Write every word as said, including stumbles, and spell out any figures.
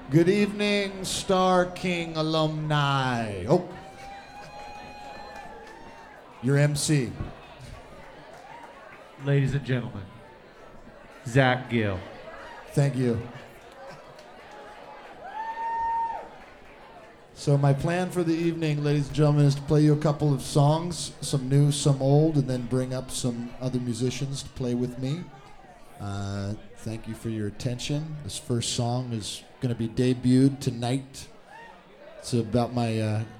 Good evening, Star King alumni. Oh, your M C. Ladies and gentlemen, Zach Gill. Thank you. So my plan for the evening, ladies and gentlemen, is to play you a couple of songs, some new, some old, and then bring up some other musicians to play with me. Uh, thank you for your attention. This first song is going to be debuted tonight. It's about my uh,